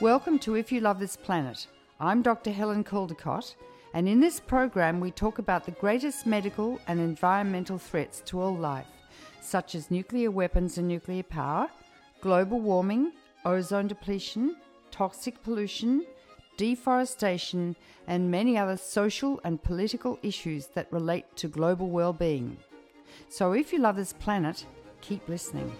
Welcome to If You Love This Planet. I'm Dr. Helen Caldicott, and in this program we talk about the greatest medical and environmental threats to all life, such as nuclear weapons and nuclear power, global warming, ozone depletion, toxic pollution, deforestation, and many other social and political issues that relate to global well-being. So if you love this planet, keep listening.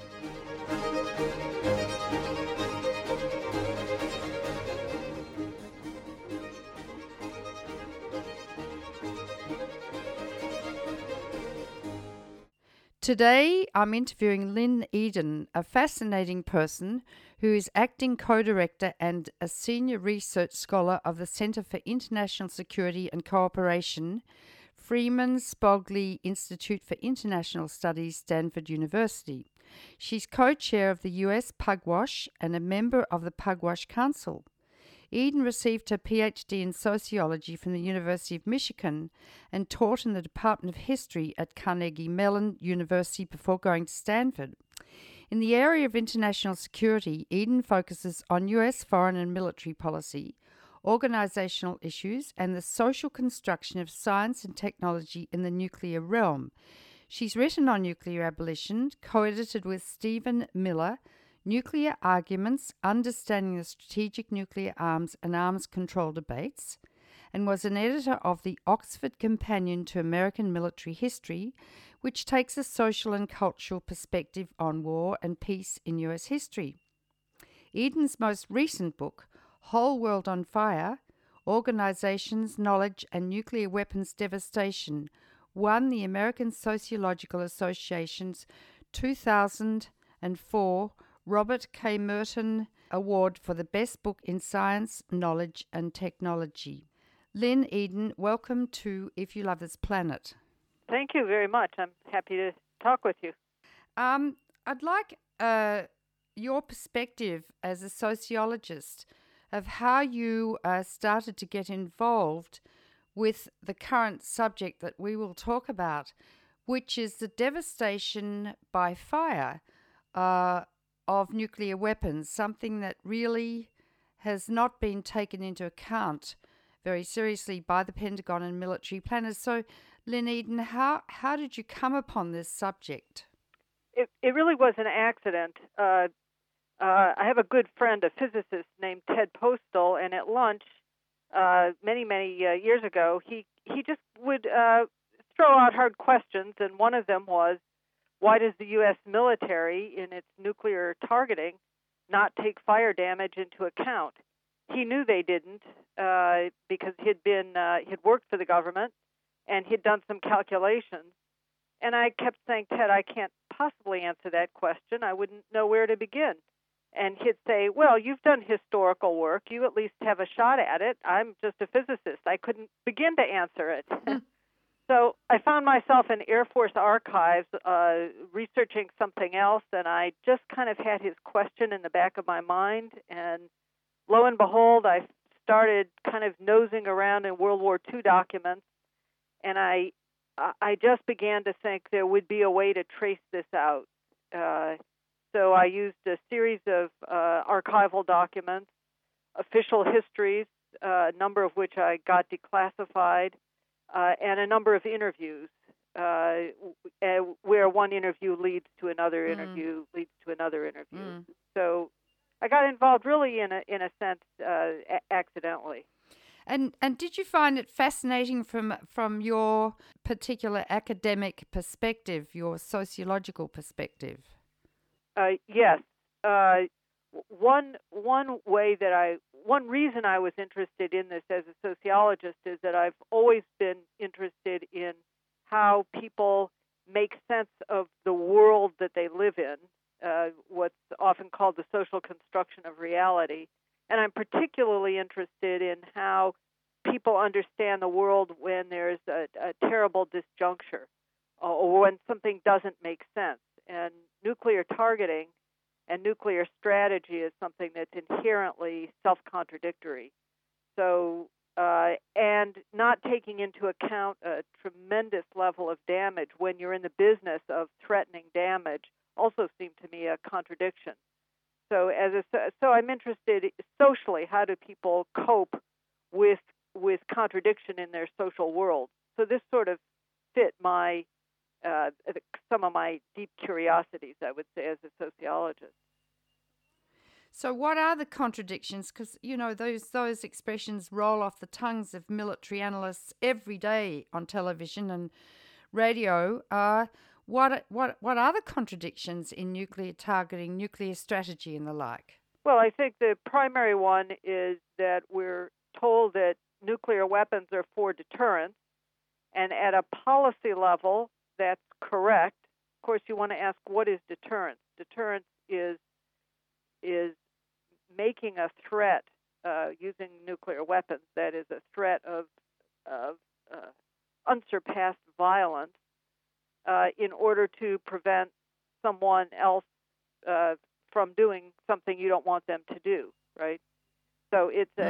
Today, I'm interviewing Lynn Eden, a fascinating person who is acting co-director and a senior research scholar of the Center for International Security and Cooperation, Freeman Spogli Institute for International Studies, Stanford University. She's co-chair of the U.S. Pugwash and a member of the Pugwash Council. Eden received her PhD in sociology from the University of Michigan and taught in the Department of History at Carnegie Mellon University before going to Stanford. In the area of international security, Eden focuses on U.S. foreign and military policy, organizational issues, and the social construction of science and technology in the nuclear realm. She's written on nuclear abolition, co-edited with Stephen Miller, Nuclear Arguments, Understanding the Strategic Nuclear Arms and Arms Control Debates, and was an editor of the Oxford Companion to American Military History, which takes a social and cultural perspective on war and peace in U.S. history. Eden's most recent book, Whole World on Fire, Organizations, Knowledge, and Nuclear Weapons Devastation, won the American Sociological Association's 2004 Robert K. Merton Award for the Best Book in Science, Knowledge, and Technology. Lynn Eden, welcome to If You Love This Planet. Thank you very much. I'm happy to talk with you. I'd like your perspective as a sociologist of how you started to get involved with the current subject that we will talk about, which is the devastation by fire of nuclear weapons, something that really has not been taken into account very seriously by the Pentagon and military planners. So, Lynn Eden, how did you come upon this subject? It really was an accident. I have a good friend, a physicist named Ted Postal, and at lunch many years ago, he just would throw out hard questions, and one of them was, why does the U.S. military, in its nuclear targeting, not take fire damage into account? He knew they didn't because he'd worked for the government and he'd done some calculations. And I kept saying, Ted, I can't possibly answer that question. I wouldn't know where to begin. And he'd say, well, you've done historical work. You at least have a shot at it. I'm just a physicist. I couldn't begin to answer it. So I found myself in Air Force archives researching something else, and I just kind of had his question in the back of my mind. And lo and behold, I started kind of nosing around in World War II documents, and I just began to think there would be a way to trace this out. So I used a series of archival documents, official histories, a number of which I got declassified, and a number of interviews where one interview leads to another interview, leads to another interview. So I got involved really in a sense accidentally. And did you find it fascinating from your particular academic perspective, your sociological perspective? Yes. One reason I was interested in this as a sociologist is that I've always been interested in how people make sense of the world that they live in, what's often called the social construction of reality. And I'm particularly interested in how people understand the world when there's a terrible disjuncture or when something doesn't make sense. And nuclear targeting and nuclear strategy is something that's inherently self-contradictory. So, and not taking into account a tremendous level of damage when you're in the business of threatening damage also seemed to me a contradiction. So so I'm interested socially. How do people cope with contradiction in their social world? So this sort of fit my some of my deep curiosities, I would say, as a sociologist. So what are the contradictions? Because, those expressions roll off the tongues of military analysts every day on television and radio. What are the contradictions in nuclear targeting, nuclear strategy and the like? Well, I think the primary one is that we're told that nuclear weapons are for deterrence, and at a policy level, that's correct. Of course, you want to ask, what is deterrence? Deterrence is making a threat using nuclear weapons, that is a threat of unsurpassed violence, in order to prevent someone else from doing something you don't want them to do, right? So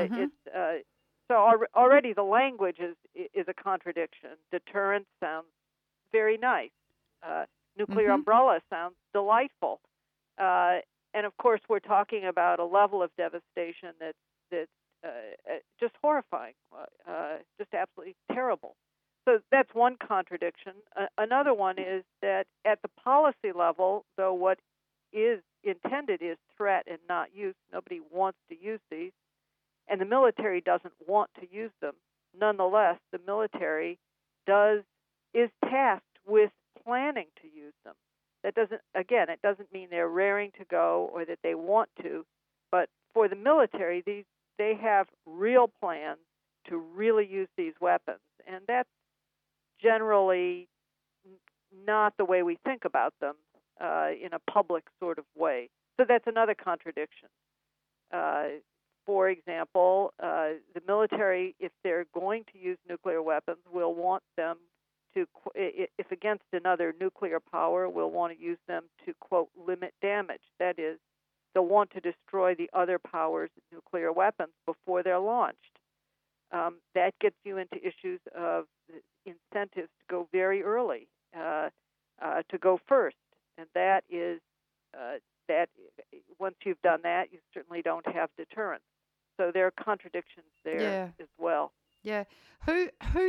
already the language is a contradiction. Deterrence sounds very nice. Nuclear umbrella sounds delightful. And of course, we're talking about a level of devastation that's just horrifying, just absolutely terrible. So that's one contradiction. Another one is that at the policy level, though what is intended is threat and not use, nobody wants to use these, and the military doesn't want to use them. Nonetheless, the military is tasked with planning to use them. That it doesn't mean they're raring to go or that they want to, but for the military, they have real plans to really use these weapons, and that's generally not the way we think about them in a public sort of way. So that's another contradiction. For example, the military, if they're going to use nuclear weapons, will want them to, if against another nuclear power, will want to use them to, quote, limit damage. That is, they'll want to destroy the other power's nuclear weapons before they're launched. That gets you into issues of incentives to go very early, to go first. And that is, that once you've done that, you certainly don't have deterrence. So there are contradictions there as well. Yeah. Who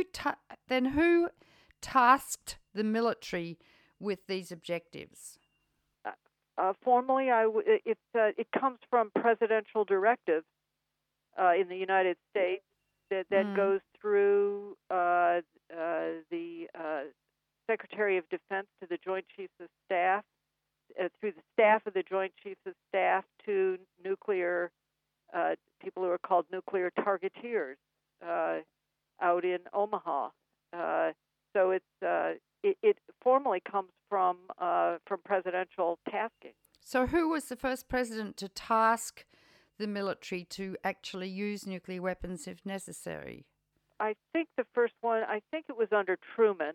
tasked the military with these objectives? Formally, it comes from presidential directives in the United States that goes through the Secretary of Defense to the Joint Chiefs of Staff, through the staff of the Joint Chiefs of Staff to nuclear people who are called nuclear targeteers out in Omaha. So it formally comes from presidential tasking. So who was the first president to task the military to actually use nuclear weapons if necessary? I think the first one, it was under Truman.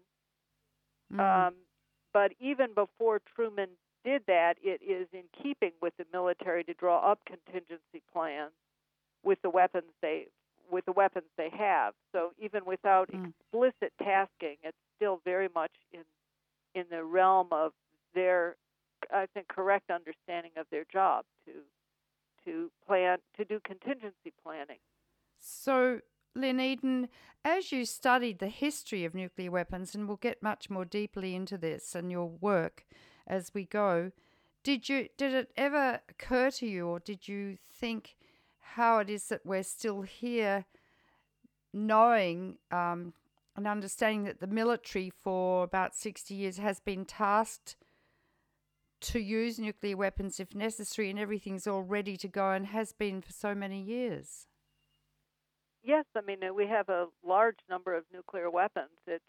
But even before Truman did that, it is in keeping with the military to draw up contingency plans with the weapons they have. So even without explicit tasking, it's still very much in the realm of their, I think, correct understanding of their job to plan, to do contingency planning. So, Lynn Eden, as you studied the history of nuclear weapons, and we'll get much more deeply into this and your work as we go, did it ever occur to you, or did you think how it is that we're still here, knowing and understanding that the military for about 60 years has been tasked to use nuclear weapons if necessary, and everything's all ready to go and has been for so many years? Yes, I mean, we have a large number of nuclear weapons. It's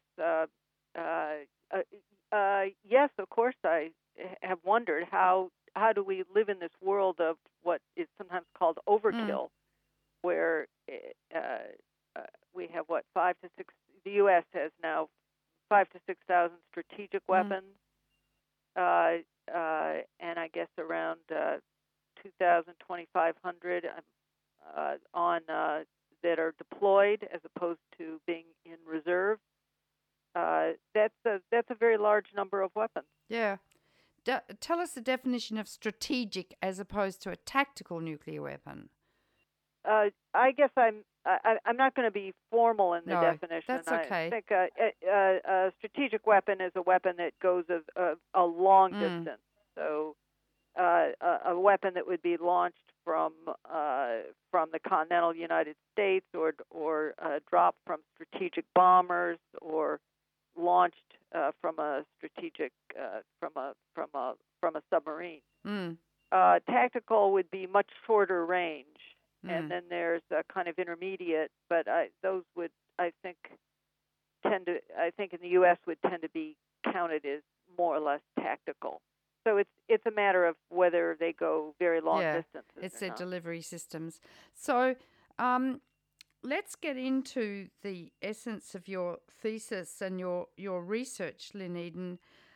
yes, of course, I have wondered how do we live in this world of what is sometimes called overkill, where we have 5 to 6. The U.S. has now 5,000 to 6,000 strategic weapons, and I guess around 2,000, 2,500 on that are deployed as opposed to being in reserve. That's a very large number of weapons. Yeah. tell us the definition of strategic as opposed to a tactical nuclear weapon. I guess I'm not going to be formal in the definition. That's okay. I think a strategic weapon is a weapon that goes a long distance. So a weapon that would be launched from the continental United States, or dropped from strategic bombers, or launched from a strategic from a submarine. Tactical would be much shorter range. And then there's a kind of intermediate, but those would, I think in the U.S. would tend to be counted as more or less tactical. So it's a matter of whether they go very long distances. It's their delivery systems. So let's get into the essence of your thesis and your research, Lynn Eden,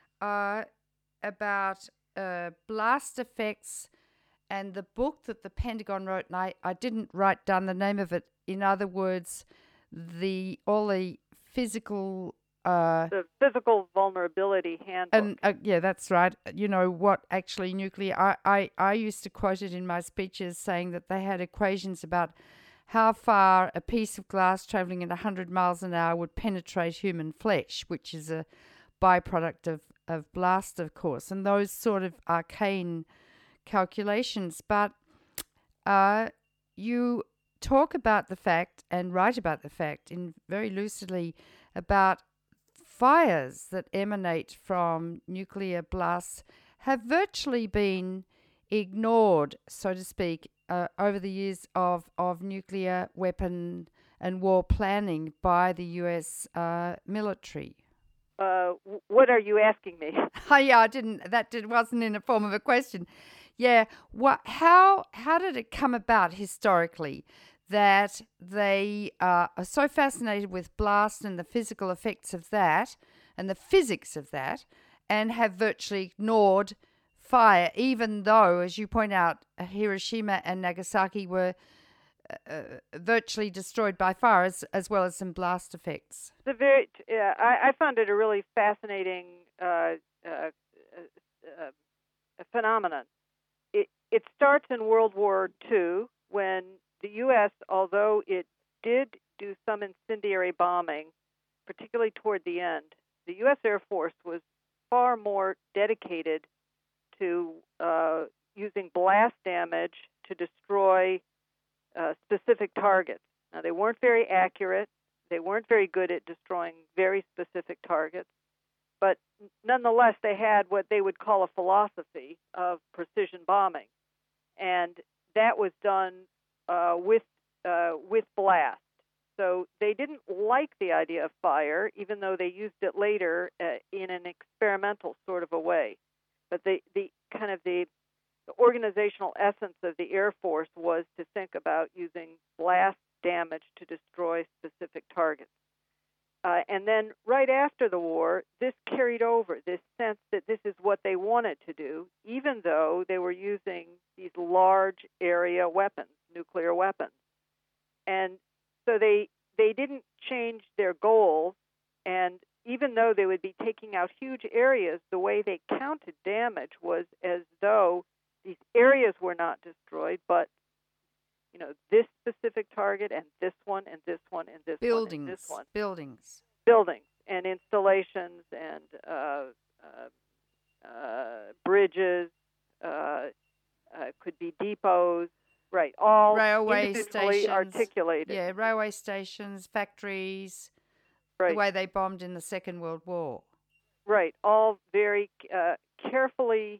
about blast effects. And the book that the Pentagon wrote, and I didn't write down the name of it. In other words, all the physical... the physical vulnerability handbook. And yeah, that's right. You know, what actually nuclear... I used to quote it in my speeches, saying that they had equations about how far a piece of glass traveling at 100 miles an hour would penetrate human flesh, which is a byproduct of blast, of course. And those sort of arcane calculations, but you talk about the fact and write about the fact in very lucidly about fires that emanate from nuclear blasts have virtually been ignored, so to speak, over the years of nuclear weapon and war planning by the U.S. Military. What are you asking me? Yeah, wasn't in the form of a question. Yeah, how did it come about historically that they are so fascinated with blast and the physical effects of that and the physics of that, and have virtually ignored fire, even though, as you point out, Hiroshima and Nagasaki were virtually destroyed by fire, as well as some blast effects? I found it a really fascinating phenomenon. It starts in World War II, when the U.S., although it did do some incendiary bombing, particularly toward the end, the U.S. Air Force was far more dedicated to using blast damage to destroy specific targets. Now, they weren't very accurate. They weren't very good at destroying very specific targets. But nonetheless, they had what they would call a philosophy of precision bombing. And that was done with blast. So they didn't like the idea of fire, even though they used it later in an experimental sort of a way. But the organizational essence of the Air Force was to think about using blast damage to destroy specific targets. And then right after the war, this carried over, this sense that this is what they wanted to do, even though they were using these large area weapons, nuclear weapons. And so they didn't change their goals, and even though they would be taking out huge areas, the way they counted damage was as though these areas were not destroyed, but this specific target and this one and this one and this one and this one. Buildings and installations and bridges, could be depots, right? All railway individually stations, articulated. Yeah, railway stations, factories, right. The way they bombed in the Second World War. Right, all very carefully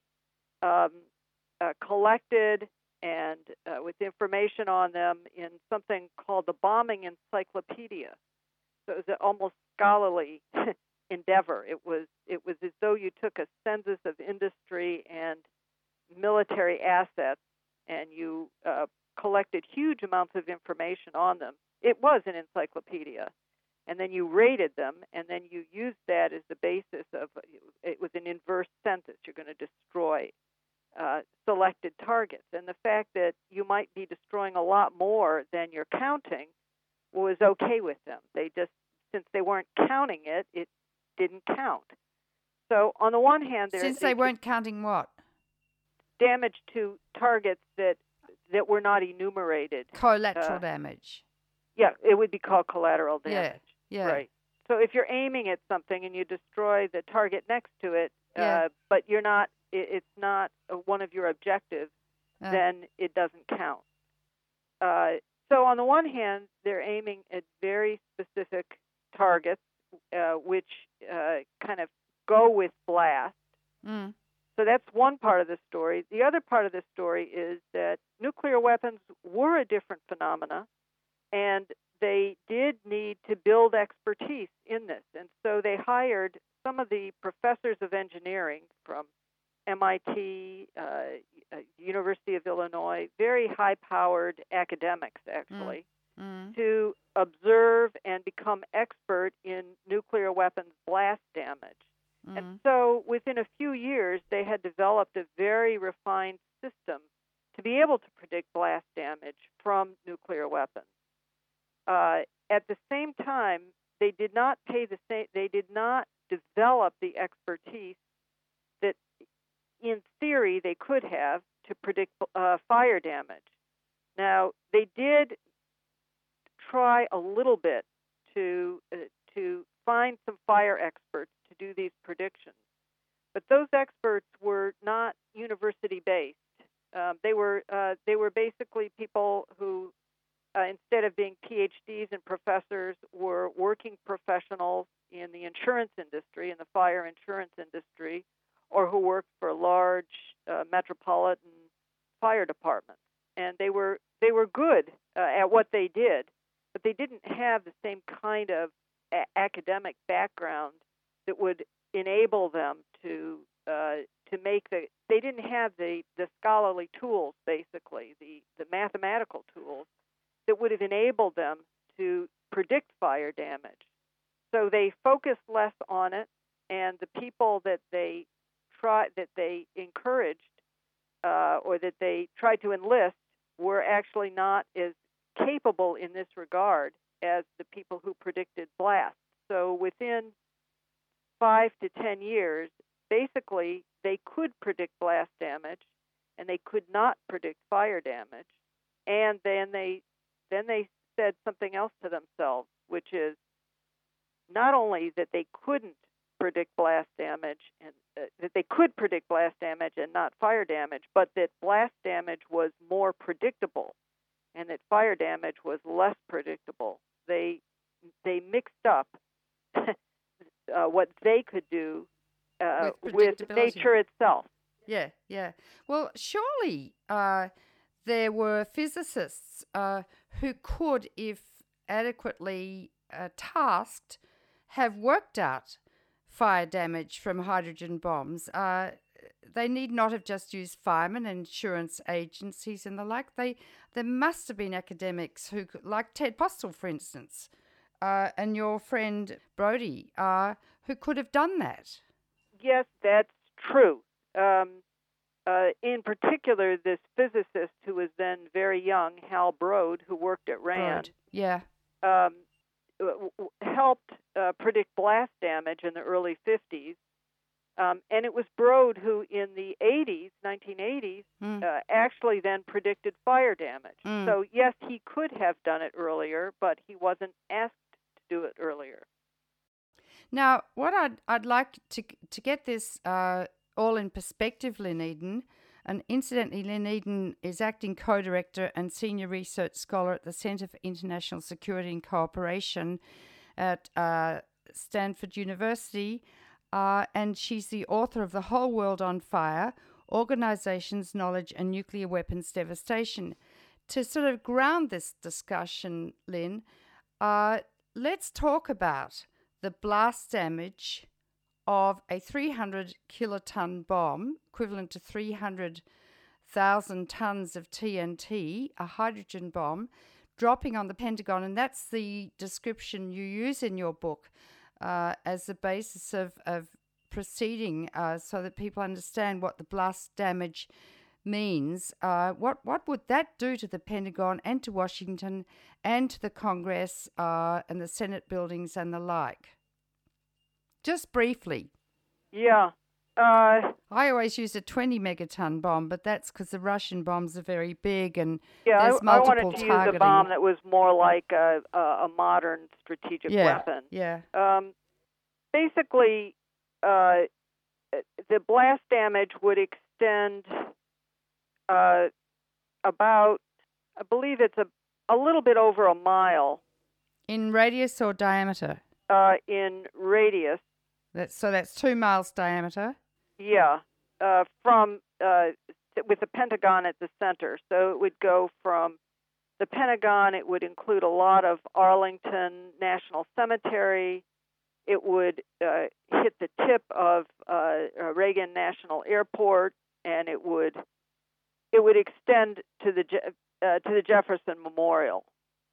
collected and with information on them in something called the Bombing Encyclopedia. So it was an almost scholarly endeavor. It was as though you took a census of industry and military assets, and you collected huge amounts of information on them. It was an encyclopedia. And then you rated them, and then you used that as the basis of, it was an inverse census. You're going to destroy selected targets. And the fact that you might be destroying a lot more than you're counting was okay with them. They just, since they weren't counting it, it didn't count. So on the one hand, since they weren't counting what? Damage to targets that were not enumerated. Collateral damage. Yeah, it would be called collateral damage. Yeah. Right. So if you're aiming at something and you destroy the target next to it, but you're not, it's not one of your objectives, then it doesn't count. So on the one hand, they're aiming at very specific targets, which kind of go with blast. Mm. So that's one part of the story. The other part of the story is that nuclear weapons were a different phenomena, and they did need to build expertise in this. And so they hired some of the professors of engineering from MIT, University of Illinois, very high-powered academics, actually, to observe and become expert in nuclear weapons blast damage. And so within a few years, they had developed a very refined system to be able to predict blast damage from nuclear weapons. At the same time, they did not develop the expertise that, in theory, they could have to predict fire damage. Now, they did try a little bit to find some fire experts to do these predictions, but those experts were not university-based. They were basically people who, instead of being PhDs and professors, were working professionals in the insurance industry, in the fire insurance industry, or who worked for large metropolitan fire departments. And they were good at what they did, but they didn't have the same kind of academic background that would enable them to make the. They didn't have the scholarly tools, basically the mathematical tools that would have enabled them to predict fire damage. So they focused less on it, and the people that they encouraged or that they tried to enlist were actually not as capable in this regard as the people who predicted blasts. So within 5 to 10 years, basically they could predict blast damage, and they could not predict fire damage. And then they said something else to themselves, which is not only that they couldn't predict blast damage, and that they could predict blast damage and not fire damage, but that blast damage was more predictable, and that fire damage was less predictable. They mixed up what they could do with nature itself. Yeah. Well, surely there were physicists who could, if adequately tasked, have worked out fire damage from hydrogen bombs. They need not have just used firemen and insurance agencies and the like. There must have been academics who, like Ted Postel, for instance, and your friend Brody, who could have done that. Yes, that's true. In particular, this physicist who was then very young, Hal Broad, who worked at RAND, helped predict blast damage in the early 50s. And it was Broad who, in the 1980s, actually then predicted fire damage. So, yes, he could have done it earlier, but he wasn't asked to do it earlier. Now, what I'd like to get this all in perspective, Lynn Eden, and incidentally, Lynn Eden is acting co-director and senior research scholar at the Center for International Security and Cooperation at Stanford University, and she's the author of The Whole World on Fire, Organizations, Knowledge, and Nuclear Weapons Devastation. To sort of ground this discussion, Lynn, let's talk about the blast damage of a 300 kiloton bomb, equivalent to 300,000 tons of TNT, a hydrogen bomb, dropping on the Pentagon. And that's the description you use in your book as the basis of proceeding so that people understand what the blast damage means. What would that do to the Pentagon and to Washington and to the Congress and the Senate buildings and the like? Just briefly. Yeah. I always use a 20 megaton bomb, but that's because the Russian bombs are very big and there's I multiple wanted to targeting. use a bomb that was more like a modern strategic weapon. Yeah. Basically, the blast damage would extend about, I believe it's a little bit over a mile. In radius or diameter? In radius. That's 2 miles diameter? Yeah, from with the Pentagon at the center. So it would go from the Pentagon, it would include a lot of Arlington National Cemetery. It would hit the tip of Reagan National Airport, and it would extend to the Jefferson Memorial.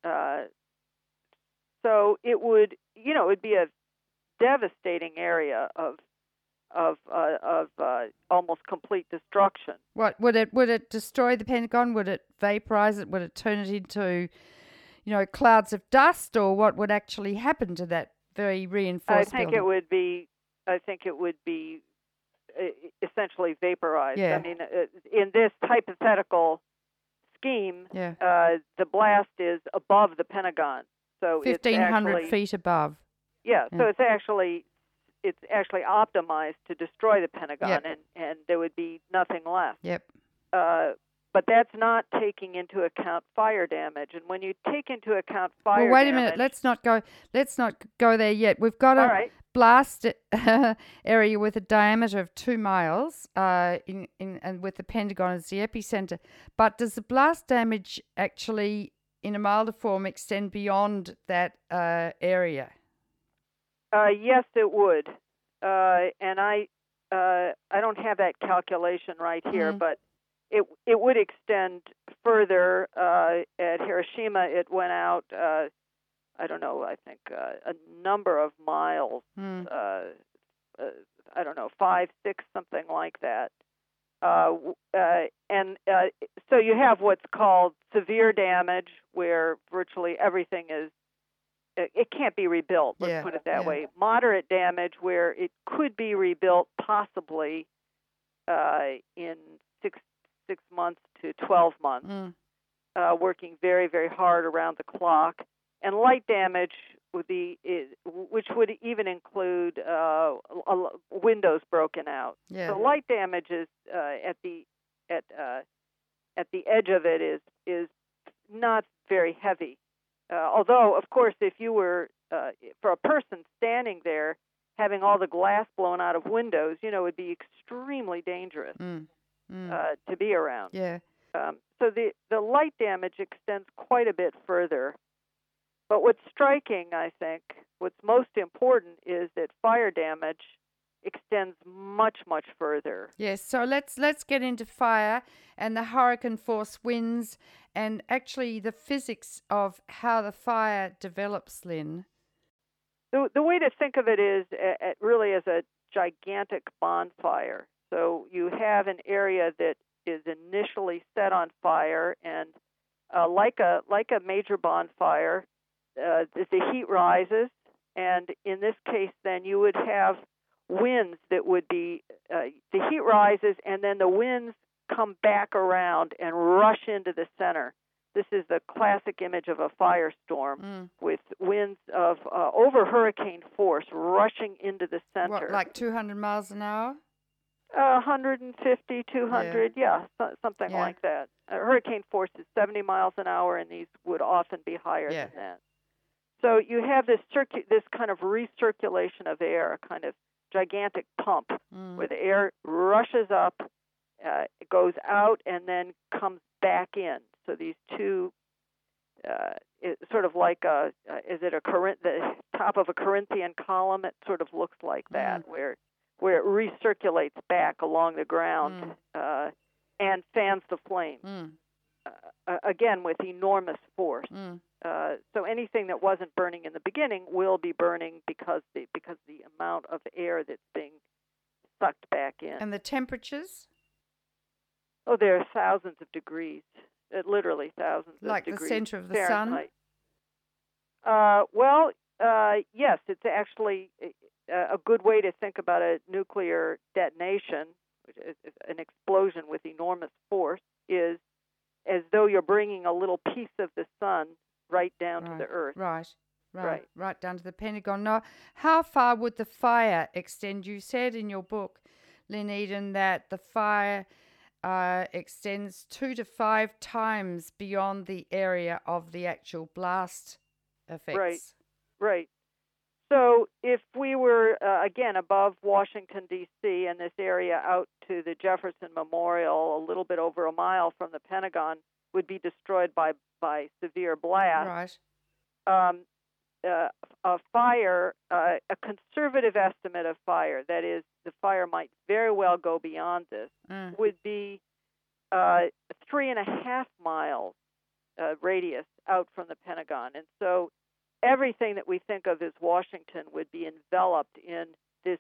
So it would, it'd be a devastating area of almost complete destruction. What would it destroy the Pentagon? Would it vaporize it? Would it turn it into, clouds of dust, or what would actually happen to that very reinforced building? I think it would be essentially vaporized. Yeah. I mean, in this hypothetical scheme, the blast is above the Pentagon, so 1,500 feet above. Yeah, so it's actually optimized to destroy the Pentagon, and there would be nothing left. Yep. But that's not taking into account fire damage. And when you take into account fire wait a damage, minute. Let's not go there yet. We've got a blast area with a diameter of 2 miles, and with the Pentagon as the epicenter. But does the blast damage actually, in a milder form, extend beyond that area? Yes, it would. And I don't have that calculation right here, but it would extend further. At Hiroshima, it went out, I don't know, I think a number of miles, I don't know, 5, 6, something like that. So you have what's called severe damage, where virtually everything it can't be rebuilt, let's put it that way. Moderate damage, where it could be rebuilt possibly in 6 months to 12 months, working very, very hard around the clock. And light damage which would even include windows broken out. Yeah. So light damage is at the edge of it is not very heavy. Although, of course, if you were for a person standing there having all the glass blown out of windows, it would be extremely dangerous to be around. Yeah. So the light damage extends quite a bit further. But what's striking, I think, what's most important is that fire damage extends much, much further. Yes, so let's get into fire and the hurricane force winds and actually the physics of how the fire develops, Lynn. The way to think of it is really as a gigantic bonfire. So you have an area that is initially set on fire, and like a major bonfire, the heat rises, and in this case, then you would have winds that would be the heat rises, and then the winds come back around and rush into the center. This is the classic image of a firestorm with winds of over hurricane force rushing into the center. What, like 200 miles an hour? 150, 200, something like that. Hurricane force is 70 miles an hour, and these would often be higher than that. So you have this kind of recirculation of air, a kind of gigantic pump where the air rushes up, it goes out, and then comes back in. So these two, it's sort of like the top of a Corinthian column. It sort of looks like that, where it recirculates back along the ground and fans the flame. Again, with enormous force. So anything that wasn't burning in the beginning will be burning because the amount of air that's being sucked back in. And the temperatures? Oh, there are thousands of degrees. Literally thousands of degrees. Like the center of the Fahrenheit. sun? Yes, it's actually a good way to think about a nuclear detonation, which is an explosion with enormous force, is as though you're bringing a little piece of the sun right down to the earth. Right down to the Pentagon. Now, how far would the fire extend? You said in your book, Lynn Eden, that the fire extends 2 to 5 times beyond the area of the actual blast effects. Right. So if we were, again, above Washington, D.C., and this area out to the Jefferson Memorial, a little bit over a mile from the Pentagon, would be destroyed by severe blast. Right. A fire, a conservative estimate of fire, that is, the fire might very well go beyond this, would be 3.5 miles radius out from the Pentagon. And so everything that we think of as Washington would be enveloped in this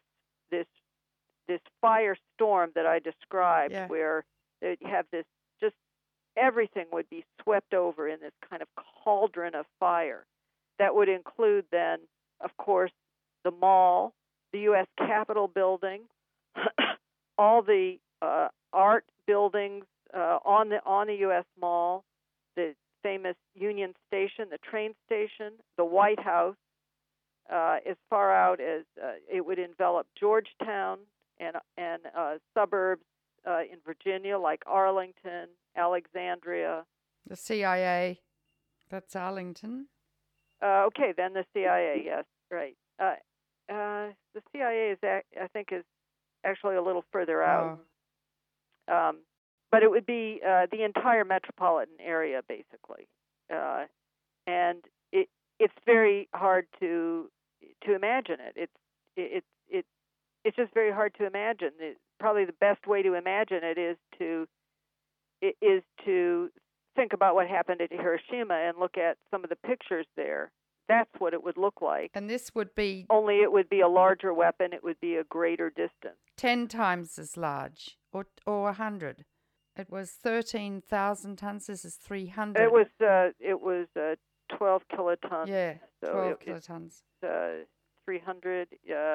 firestorm that I described, where you have this, just everything would be swept over in this kind of cauldron of fire. That would include then, of course, the mall, the U.S. Capitol building, all the art buildings on the U.S. Mall, the famous Union Station, the train station, the White House, as far out as it would envelop Georgetown and suburbs in Virginia like Arlington, Alexandria. The CIA, that's Arlington. Okay, then the CIA, yes, right. The CIA I think is actually a little further out. But it would be the entire metropolitan area, basically. And it's very hard to imagine it. It's just very hard to imagine. Probably the best way to imagine it is to think about what happened at Hiroshima and look at some of the pictures there. That's what it would look like. And this would be... Only it would be a larger weapon. It would be a greater distance. 10 times as large, or 100. It was 13,000 tons. This is 300. It was 12 kilotons. Yeah, 12 kilotons. 300,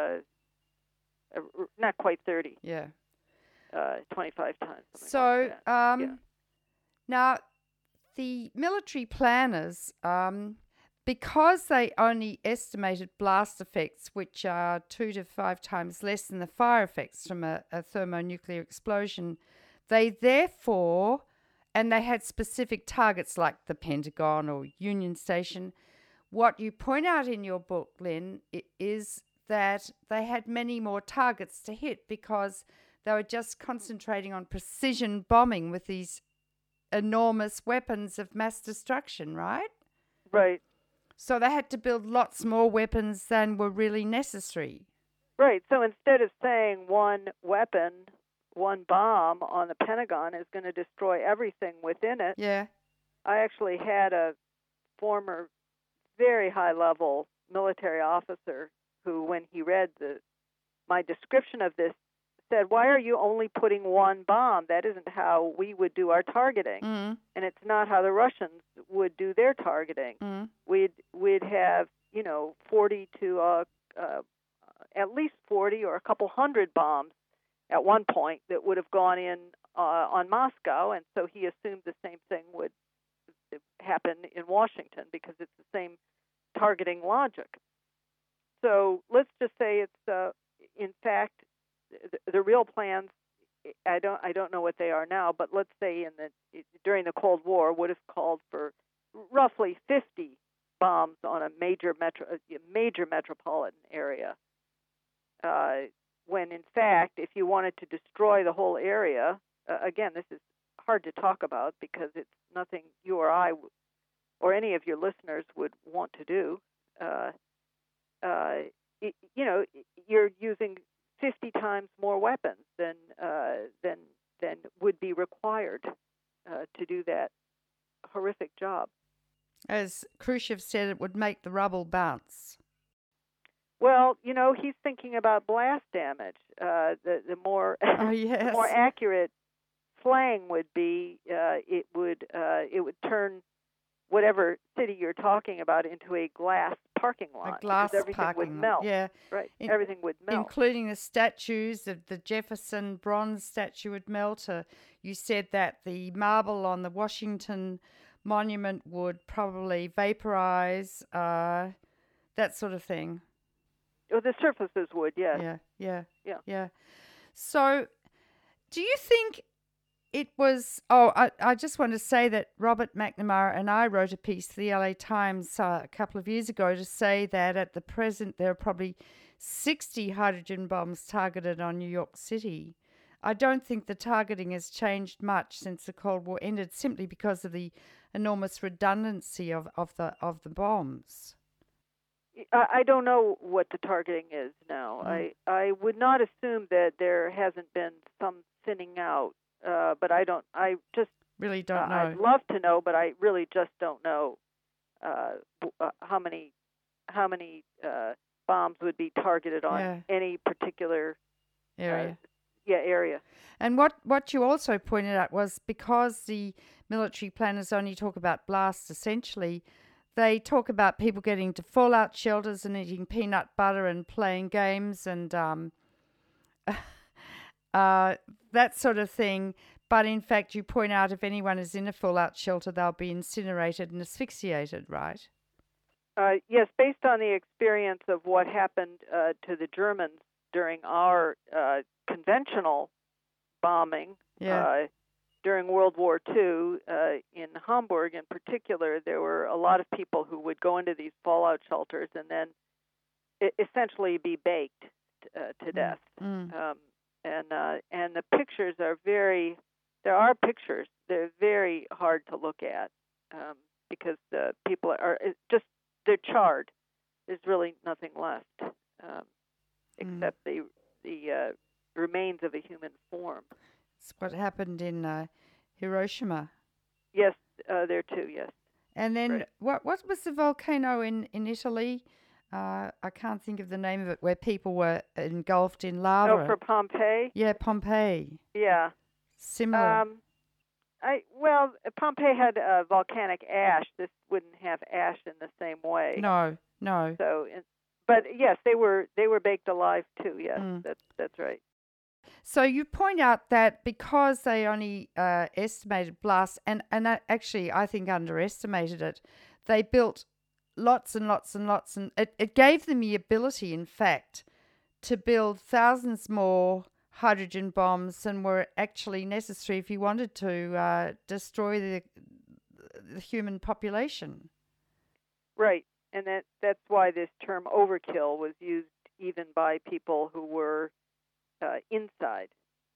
not quite 30. Yeah. 25 tons. So, now, the military planners, because they only estimated blast effects, which are 2 to 5 times less than the fire effects from a thermonuclear explosion, they therefore, and they had specific targets like the Pentagon or Union Station. What you point out in your book, Lynn, is that they had many more targets to hit because they were just concentrating on precision bombing with these enormous weapons of mass destruction, right? Right. So they had to build lots more weapons than were really necessary. Right. So instead of saying one weapon, one bomb on the Pentagon is going to destroy everything within it, I actually had a former very high-level military officer who, when he read my description of this, said, "Why are you only putting one bomb? That isn't how we would do our targeting, and it's not how the Russians would do their targeting. We'd have 40 to at least 40 or a couple hundred bombs at one point that would have gone in on Moscow, and so he assumed the same thing would happen in Washington because it's the same targeting logic. So let's just say it's in fact the real plans. I don't know what they are now, but let's say during the Cold War would have called for roughly 50 bombs on a major metropolitan area. When in fact, if you wanted to destroy the whole area, again, this is hard to talk about because it's nothing you or I or any of your listeners would want to do. You're using 50 times more weapons than would be required to do that horrific job. As Khrushchev said, it would make the rubble bounce. Well, he's thinking about blast damage. The more the more accurate slang would be it would turn whatever city you're talking about into a glass parking lot. A glass because everything parking would lot. melt. Yeah. Right. Everything would melt. Including the statues. The Jefferson bronze statue would melt. You said that the marble on the Washington Monument would probably vaporize, that sort of thing. Oh, the surfaces would, yes. Yeah. So, do you think it was... Oh, I just want to say that Robert McNamara and I wrote a piece for the LA Times a couple of years ago to say that at the present there are probably 60 hydrogen bombs targeted on New York City. I don't think the targeting has changed much since the Cold War ended, simply because of the enormous redundancy of the bombs. I don't know what the targeting is now. I would not assume that there hasn't been some thinning out, but I just really don't know. I'd love to know, but I really just don't know how many bombs would be targeted on any particular area. Area. And what you also pointed out was, because the military planners only talk about blasts, essentially, they talk about people getting to fallout shelters and eating peanut butter and playing games and that sort of thing. But in fact, you point out if anyone is in a fallout shelter, they'll be incinerated and asphyxiated, right? Yes, based on the experience of what happened to the Germans during our conventional bombing during World War II, in Hamburg in particular, there were a lot of people who would go into these fallout shelters and then essentially be baked to death. And the pictures are they're very hard to look at because the people are they're charred. There's really nothing left except the remains of a human form. It's what happened in Hiroshima. Yes, there too, yes. And then what was the volcano in Italy? I can't think of the name of it, where people were engulfed in lava. Oh, for Pompeii? Yeah, Pompeii. Yeah. Similar. Pompeii had volcanic ash. This wouldn't have ash in the same way. No. So, but yes, they were baked alive too. Yes, that's right. So you point out that because they only estimated blasts, and actually I think underestimated it, they built lots and lots and lots, and it gave them the ability, in fact, to build thousands more hydrogen bombs than were actually necessary if you wanted to destroy the human population. Right, and that's why this term overkill was used even by people who were inside.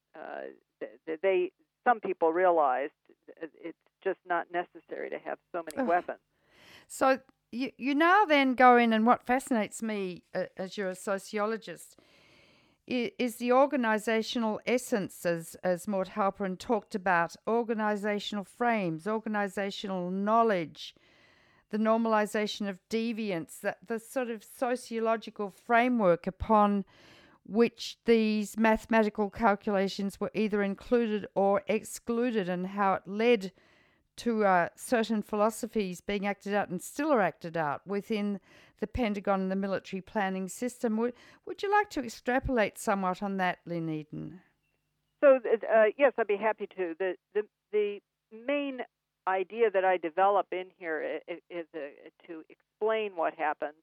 Some people realized it's just not necessary to have so many weapons. So you now then go in, and what fascinates me as you're a sociologist is the organizational essence, as Mort Halperin talked about, organizational frames, organizational knowledge, the normalization of deviance, the sort of sociological framework upon which these mathematical calculations were either included or excluded, and how it led to certain philosophies being acted out and still are acted out within the Pentagon and the military planning system. Would you like to extrapolate somewhat on that, Lynn Eden? So, yes, I'd be happy to. The main idea that I develop in here is to explain what happened.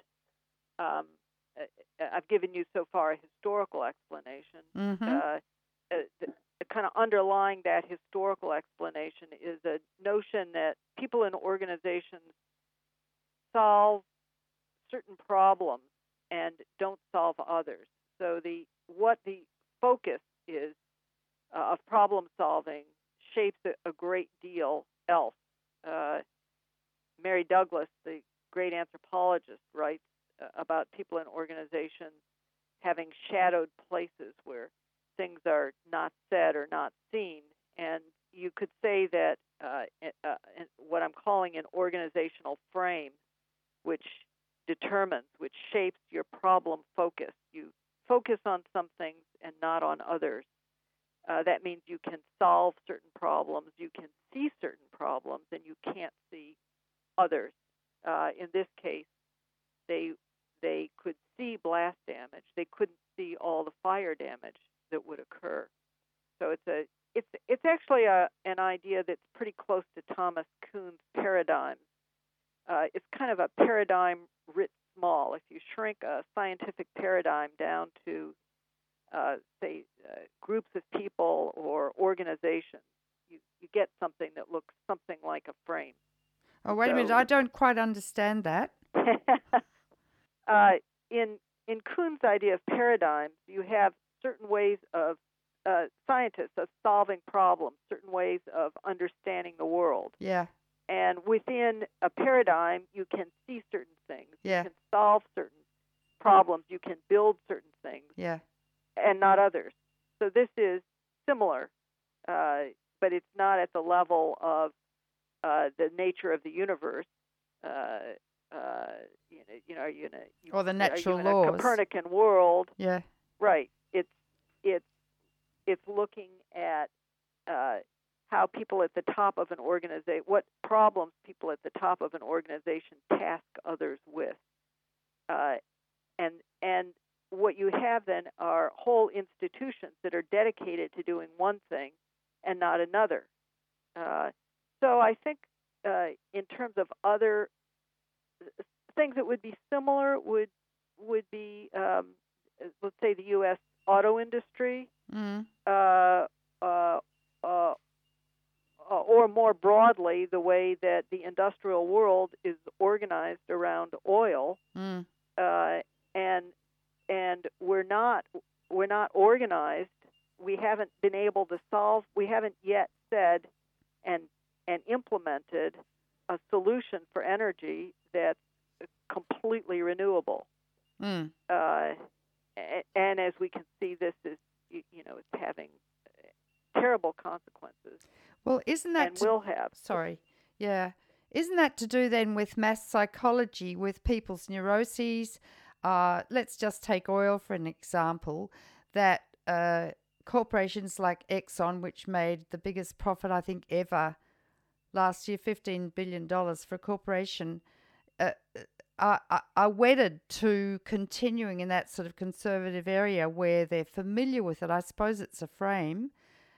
I've given you so far a historical explanation. The kind of underlying that historical explanation is a notion that people in organizations solve certain problems and don't solve others. So what the focus is of problem solving shapes a great deal else. Mary Douglas, the great anthropologist, writes about people in organizations having shadowed places where things are not said or not seen. And you could say that what I'm calling an organizational frame, which shapes your problem focus. You focus on some things and not on others. That means you can solve certain problems, you can see certain problems, and you can't see others. In this case, they could see blast damage. They couldn't see all the fire damage that would occur. So it's actually an idea that's pretty close to Thomas Kuhn's paradigm. It's kind of a paradigm writ small. If you shrink a scientific paradigm down to, say, groups of people or organizations, you get something that looks something like a frame. Oh, wait a minute. I don't quite understand that. In Kuhn's idea of paradigms, you have certain ways of scientists of solving problems, certain ways of understanding the world. Yeah. And within a paradigm, you can see certain things. Yeah. You can solve certain problems. You can build certain things. Yeah. And not others. So this is similar, but it's not at the level of the nature of the universe. Or the natural laws. laws. A Copernican world. Yeah. Right. It's looking at how people at the top of an organization, what problems people at the top of an organization task others with, and what you have then are whole institutions that are dedicated to doing one thing and not another. So I think in terms of other things that would be similar would be, let's say, the U.S. auto industry, or more broadly, the way that the industrial world is organized around oil, and we're not organized. We haven't been able to solve. We haven't yet said and implemented a solution for energy that's completely renewable. And as we can see, this is, it's having terrible consequences. Well, isn't that... And will have. Sorry. Yeah. Isn't that to do then with mass psychology, with people's neuroses? Let's just take oil for an example, that corporations like Exxon, which made the biggest profit, I think, ever last year, $15 billion for a corporation, are wedded to continuing in that sort of conservative area where they're familiar with it. I suppose it's a frame,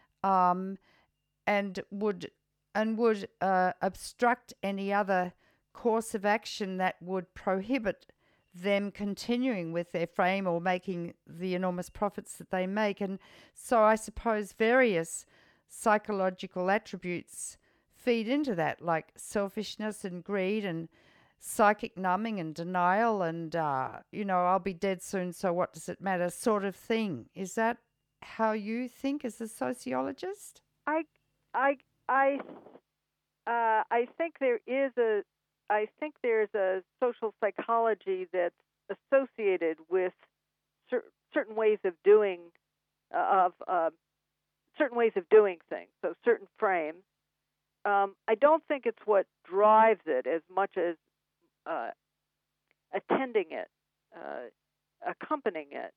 and would obstruct any other course of action that would prohibit them continuing with their frame or making the enormous profits that they make. And so I suppose various psychological attributes feed into that, like selfishness and greed and psychic numbing and denial and, I'll be dead soon, so what does it matter sort of thing. Is that how you think as a sociologist? I think there's a social psychology that's associated with certain ways of doing things. So certain frames. I don't think it's what drives it as much as attending it, accompanying it.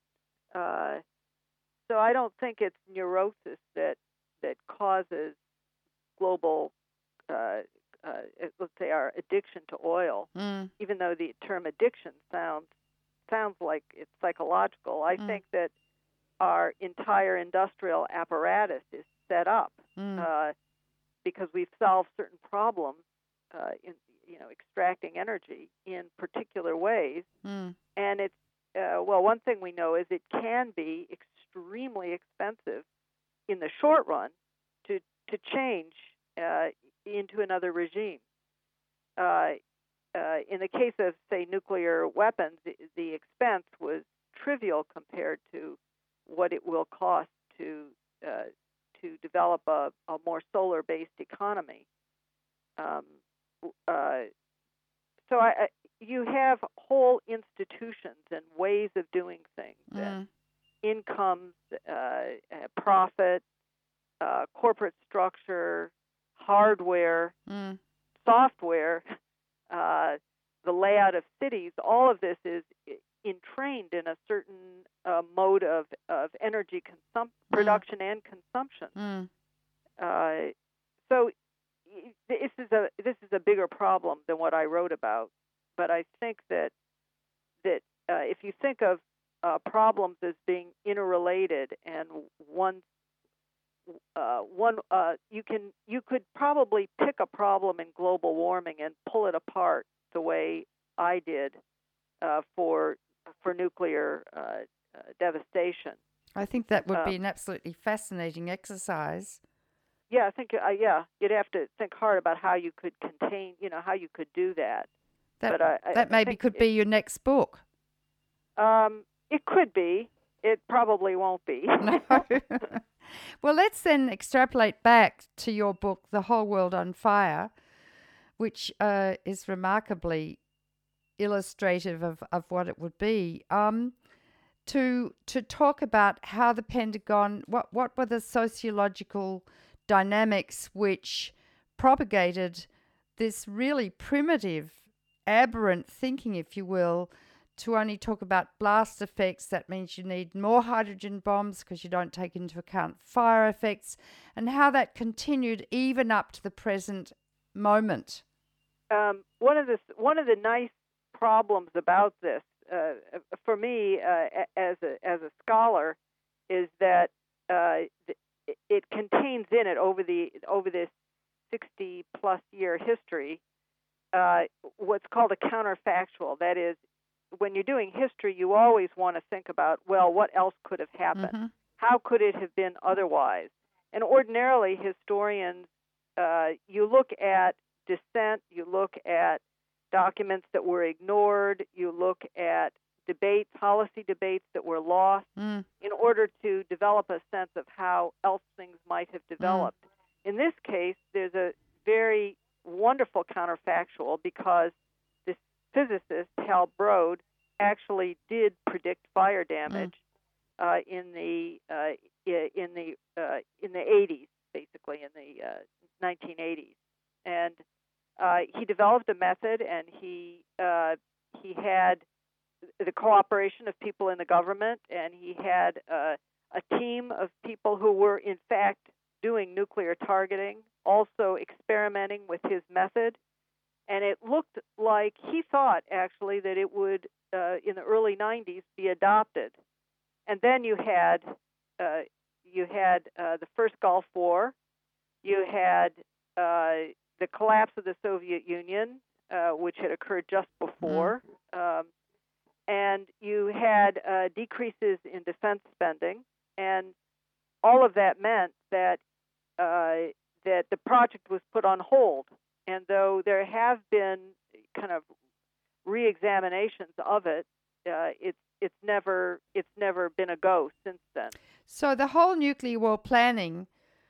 So I don't think it's neurosis that causes global, let's say, our addiction to oil. Even though the term addiction sounds like it's psychological, I think that our entire industrial apparatus is set up because we've solved certain problems in extracting energy in particular ways, and it's one thing we know is it can be extremely expensive in the short run to change into another regime. In the case of, say, nuclear weapons, the expense was trivial compared to what it will cost to develop a more solar-based economy. So you have whole institutions and ways of doing things, and incomes, profit, corporate structure, hardware, software, the layout of cities. All of this is entrained in a certain mode of energy production and consumption. So is a bigger problem than what I wrote about. But I think that if you think of problems as being interrelated, and you could probably pick a problem in global warming and pull it apart the way I did for nuclear devastation. I think that would be an absolutely fascinating exercise. Yeah, I think you'd have to think hard about how you could contain, how you could do that. That maybe could be your next book. It could be. It probably won't be. No. Well, let's then extrapolate back to your book, The Whole World on Fire, which is remarkably illustrative of what it would be. To talk about how the Pentagon, what were the sociological dynamics which propagated this really primitive, aberrant thinking, if you will, to only talk about blast effects. That means you need more hydrogen bombs because you don't take into account fire effects, and how that continued even up to the present moment. One of the nice problems about this, for me as a scholar, is that it contains in it over this 60+ year history what's called a counterfactual. That is, when you're doing history, you always want to think about, well, what else could have happened? Mm-hmm. How could it have been otherwise? And ordinarily, historians, you look at dissent, you look at documents that were ignored, you look at policy debates that were lost, in order to develop a sense of how else things might have developed. In this case, there's a very wonderful counterfactual, because this physicist, Hal Broad, actually did predict fire damage in the 80s, basically in the 1980s, and he developed a method, and he had the cooperation of people in the government, and he had a team of people who were in fact doing nuclear targeting, also experimenting with his method. And it looked like he thought actually that it would, in the early 90s, be adopted. And then you had the first Gulf War, you had the collapse of the Soviet Union, which had occurred just before, and you had decreases in defense spending, and all of that meant that that the project was put on hold. And though there have been kind of re-examinations of it, it's never been a go since then. So the whole nuclear war planning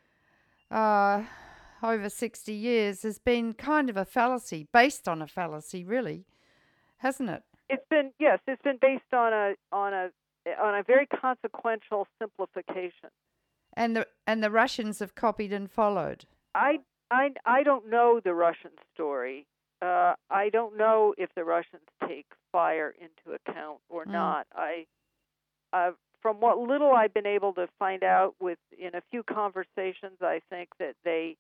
over 60 years has been kind of a fallacy, based on a fallacy, really, hasn't it? It's been based on a very consequential simplification. And the Russians have copied and followed. I don't know the Russian story. I don't know if the Russians take fire into account or not. From what little I've been able to find out in a few conversations, I think they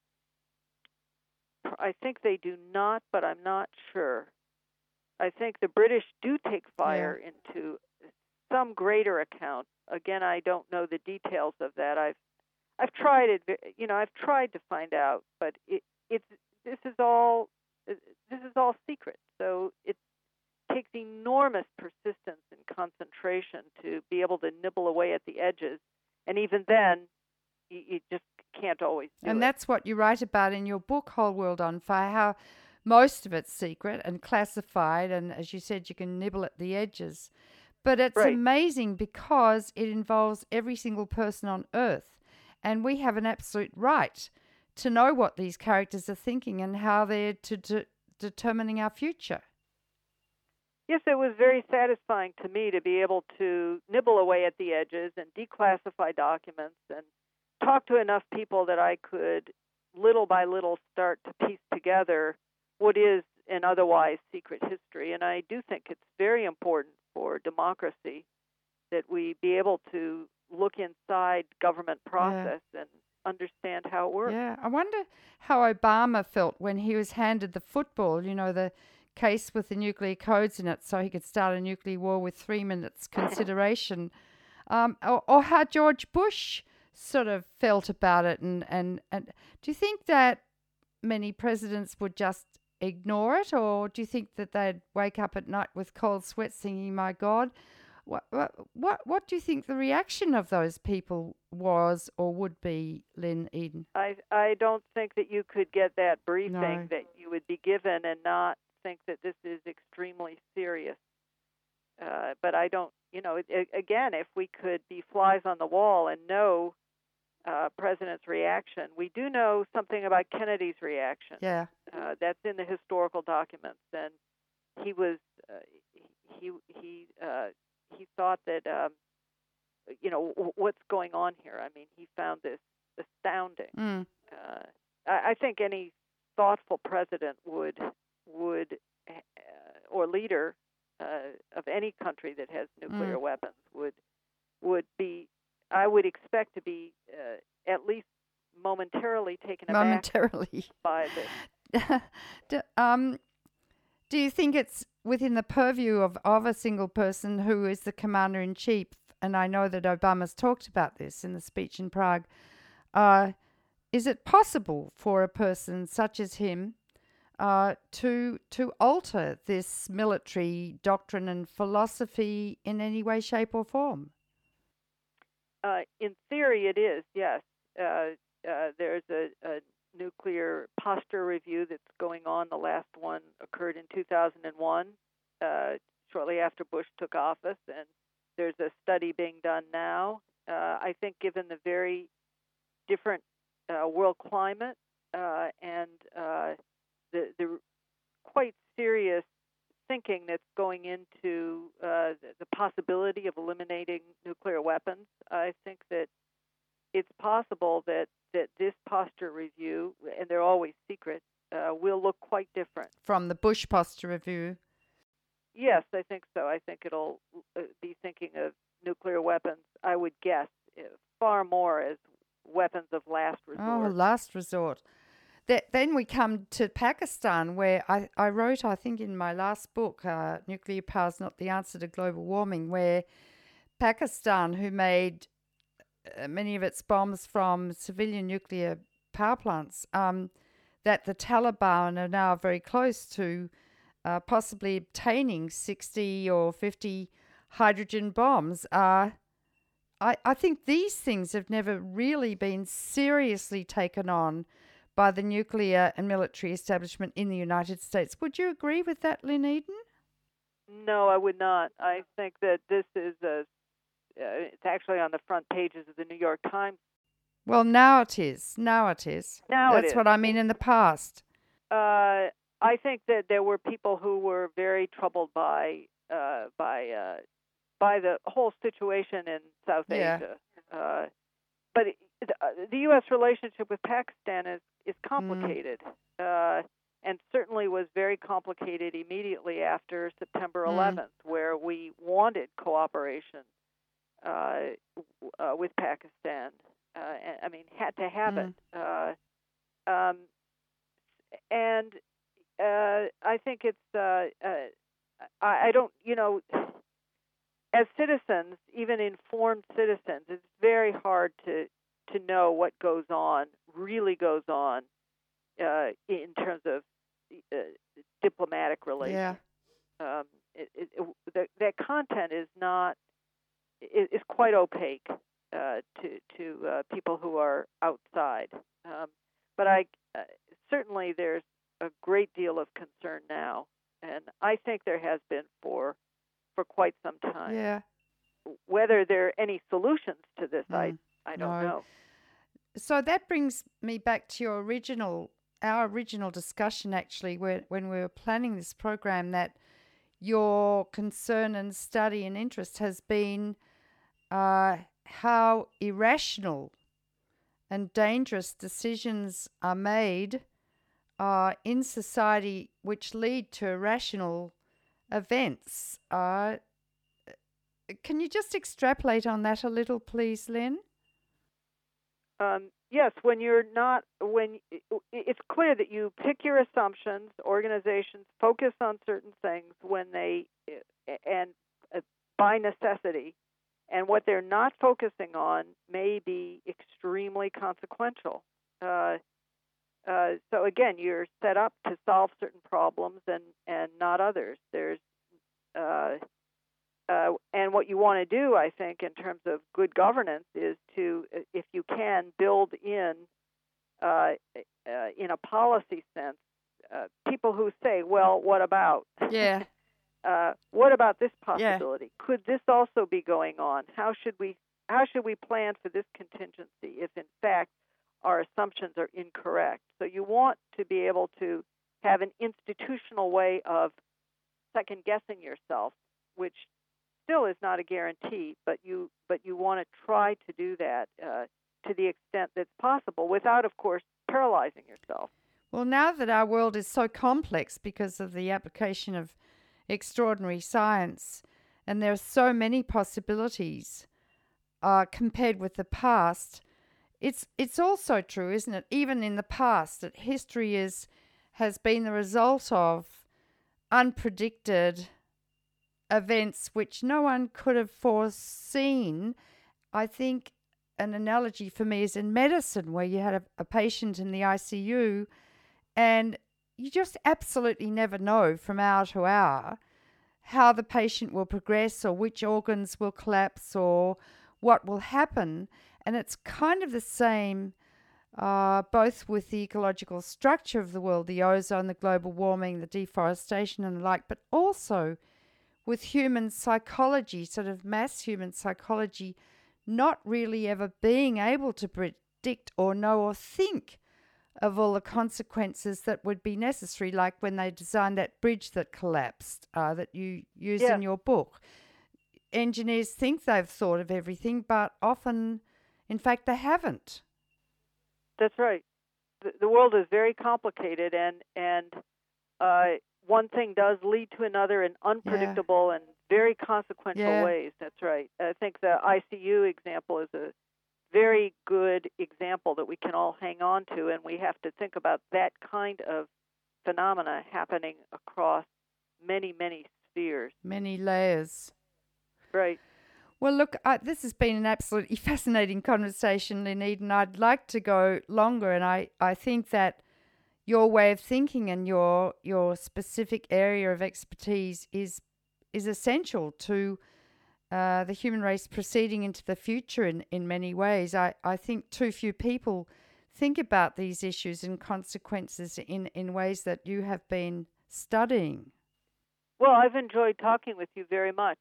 do not, but I'm not sure. I think the British do take fire into some greater account. Again, I don't know the details of that. I've tried it. I've tried to find out, but this is all secret. So it takes enormous persistence and concentration to be able to nibble away at the edges, and even then, you just can't always do it. And that's what you write about in your book, Whole World on Fire, how most of it's secret and classified, and as you said, you can nibble at the edges. But it's amazing because it involves every single person on Earth, and we have an absolute right to know what these characters are thinking and how they're determining our future. Yes, it was very satisfying to me to be able to nibble away at the edges and declassify documents and talk to enough people that I could, little by little, start to piece together what is an otherwise secret history. And I do think it's very important for democracy that we be able to look inside government process and understand how it works. Yeah, I wonder how Obama felt when he was handed the football, you know, the case with the nuclear codes in it, so he could start a nuclear war with 3 minutes consideration. Or how George Bush sort of felt about it. And do you think that many presidents would just ignore it, or do you think that they'd wake up at night with cold sweats thinking, my God? What do you think the reaction of those people was or would be, Lynn Eden? I don't think that you could get that briefing No. that you would be given and not think that this is extremely serious. But I don't, again, if we could be flies on the wall and know President's reaction, we do know something about Kennedy's reaction. Yeah. That's in the historical documents, and he was he thought that what's going on here. I mean, he found this astounding. Mm. I think any thoughtful president would or leader of any country that has nuclear weapons would be. I would expect to be at least momentarily taken aback by this. Do you think it's within the purview of a single person who is the commander-in-chief? And I know that Obama's talked about this in the speech in Prague. Is it possible for a person such as him to alter this military doctrine and philosophy in any way, shape, or form? In theory, it is, yes. There's a nuclear posture review that's going on. The last one occurred in 2001, shortly after Bush took office, and there's a study being done now. I think given the very different world climate and the quite serious thinking that's going into the possibility of eliminating nuclear weapons, I think that it's possible that this posture review, and they're always secret, will look quite different. From the Bush posture review? Yes, I think so. I think it'll be thinking of nuclear weapons, I would guess, far more as weapons of last resort. Oh, last resort. Then we come to Pakistan, where I wrote, I think in my last book, Nuclear Power is Not the Answer to Global Warming, where Pakistan, who made many of its bombs from civilian nuclear power plants, that the Taliban are now very close to possibly obtaining 60 or 50 hydrogen bombs. I think these things have never really been seriously taken on by the nuclear and military establishment in the United States. Would you agree with that, Lynn Eden? No, I would not. I think that this is it's actually on the front pages of the New York Times. Well, now it is. That's what I mean in the past. I think that there were people who were very troubled by the whole situation in South Asia. But the U.S. relationship with Pakistan is complicated, and certainly was very complicated immediately after September 11th, where we wanted cooperation with Pakistan. I mean, had to have it. And I think it's, I don't, as citizens, even informed citizens, it's very hard to know what really goes on in terms of diplomatic relations. Yeah. That content is quite opaque to people who are outside. But certainly there's a great deal of concern now, and I think there has been for quite some time. Yeah. Whether there are any solutions to this, I don't know. So that brings me back to our original discussion, actually, when we were planning this program, that your concern and study and interest has been how irrational and dangerous decisions are made in society which lead to irrational events. Can you just extrapolate on that a little, please, Lynn? yes, when it's clear that you pick your assumptions, organizations focus on certain things by necessity, and what they're not focusing on may be extremely consequential. So again, you're set up to solve certain problems and not others. And what you want to do, I think, in terms of good governance, is to, if you can, build in a policy sense, people who say, "Well, what about?" Yeah. What about this possibility? Yeah. Could this also be going on? How should we plan for this contingency if, in fact, our assumptions are incorrect? So you want to be able to have an institutional way of second-guessing yourself, which still is not a guarantee, but you want to try to do that to the extent that's possible without, of course, paralyzing yourself. Well, now that our world is so complex because of the application of extraordinary science, and there are so many possibilities compared with the past, it's also true, isn't it, even in the past, that history has been the result of unpredicted events which no one could have foreseen. I think an analogy for me is in medicine, where you had a patient in the ICU and you just absolutely never know from hour to hour how the patient will progress or which organs will collapse or what will happen. And it's kind of the same both with the ecological structure of the world, the ozone, the global warming, the deforestation and the like, but also with human psychology, sort of mass human psychology, not really ever being able to predict or know or think of all the consequences that would be necessary, like when they designed that bridge that collapsed that you use in your book. Engineers think they've thought of everything, but often, in fact, they haven't. That's right. The world is very complicated, and one thing does lead to another in unpredictable and very consequential ways. That's right. I think the ICU example is a very good example that we can all hang on to, and we have to think about that kind of phenomena happening across many, many spheres. Many layers. Right. Well, look, this has been an absolutely fascinating conversation, Lynn Eden. I'd like to go longer, and I think that your way of thinking and your specific area of expertise is essential to the human race proceeding into the future in many ways. I think too few people think about these issues and consequences in ways that you have been studying. Well, I've enjoyed talking with you very much,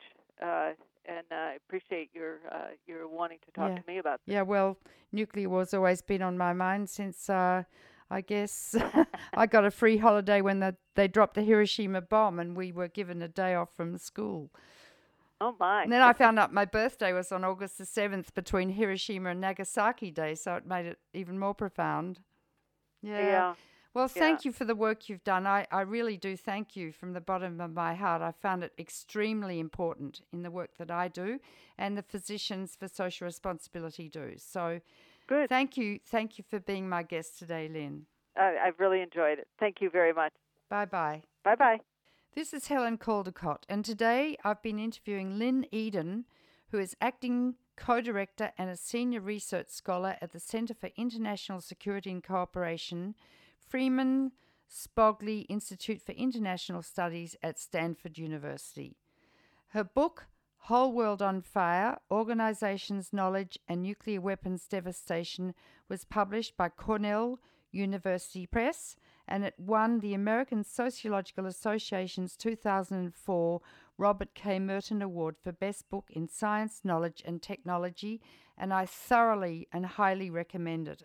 and I appreciate your wanting to talk to me about this. Yeah, well, nuclear war's always been on my mind since I guess I got a free holiday when they dropped the Hiroshima bomb and we were given a day off from school. Oh, my. And then I found out my birthday was on August the 7th between Hiroshima and Nagasaki Day, so it made it even more profound. Yeah. Well, thank you for the work you've done. I really do thank you from the bottom of my heart. I found it extremely important in the work that I do and the Physicians for Social Responsibility do. So good. Thank you for being my guest today, Lynn. I've really enjoyed it. Thank you very much. Bye-bye. Bye-bye. This is Helen Caldicott, and today I've been interviewing Lynn Eden, who is acting co-director and a senior research scholar at the Center for International Security and Cooperation, Freeman Spogli Institute for International Studies at Stanford University. Her book, Whole World on Fire, Organizations, Knowledge and Nuclear Weapons Devastation, was published by Cornell University Press, and it won the American Sociological Association's 2004 Robert K. Merton Award for Best Book in Science, Knowledge and Technology, and I thoroughly and highly recommend it.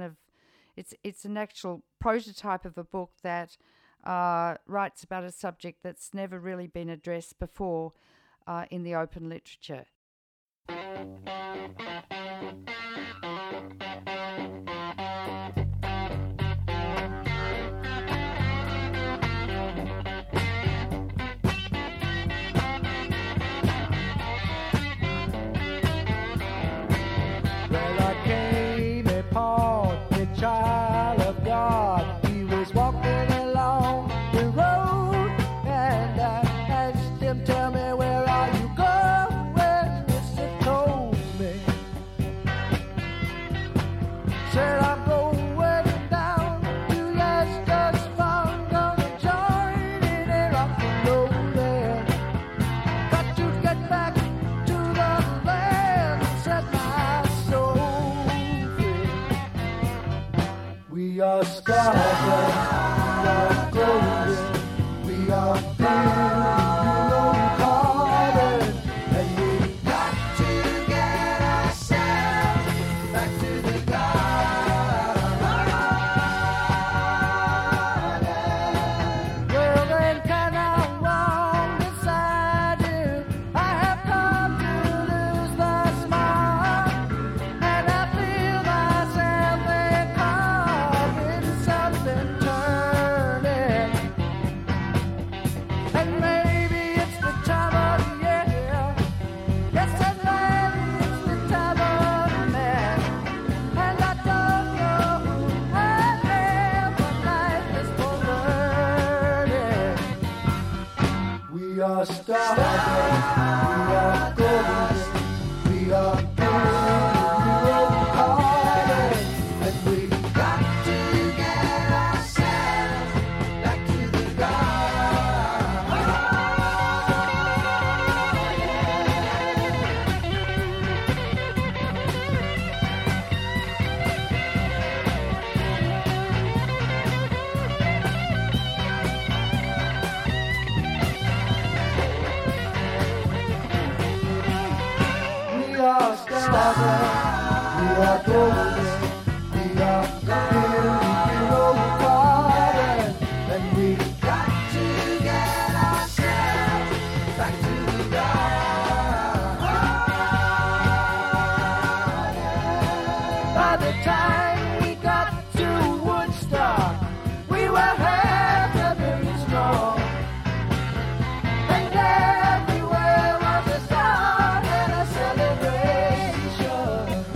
It's an actual prototype of a book that writes about a subject that's never really been addressed before in the open literature. Well, I came upon We are stardust, we are golden, we are blue-colored, and we got to get ourselves back to the garden. Well, then can I walk beside you? I have come to lose my smile, and I feel myself caught in something turning. And maybe it's the time of year. Yes, and maybe it's the time of man. And I don't know who I am, but life is for learning. We are stardust, we are golden, we are blue-colored, and we got to get ourselves back to the garden. We are stardust, we are golden, we are blue-colored, and we got to get ourselves back to the garden. By the time we got to Woodstock, we were half a million strong. And everywhere was a start and a celebration.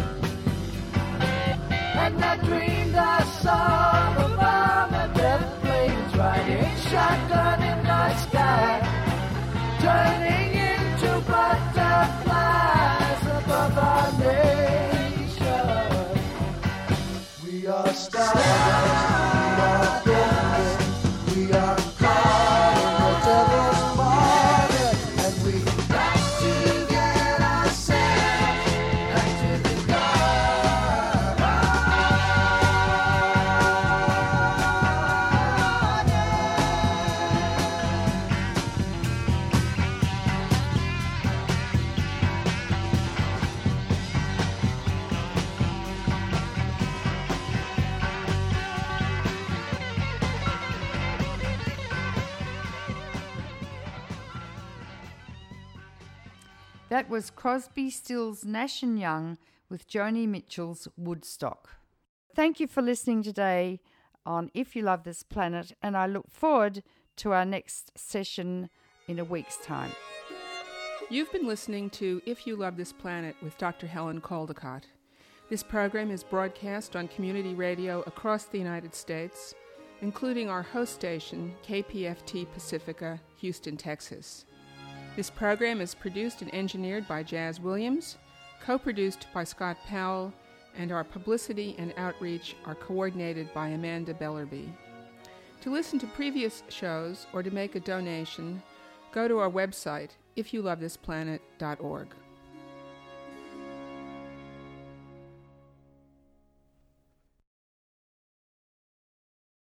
And I dreamed I saw the bomb and death planes riding shotgun in the sky, turning into butterflies above our nation. We are stardust, we are golden, we are caught in the devil's market, and we got to get ourselves back to the That was Crosby, Stills, Nash & Young with Joni Mitchell's Woodstock. Thank you for listening today on If You Love This Planet, and I look forward to our next session in a week's time. You've been listening to If You Love This Planet with Dr. Helen Caldicott. This program is broadcast on community radio across the United States, including our host station, KPFT Pacifica, Houston, Texas. This program is produced and engineered by Jazz Williams, co-produced by Scott Powell, and our publicity and outreach are coordinated by Amanda Bellerby. To listen to previous shows or to make a donation, go to our website, ifyoulovethisplanet.org.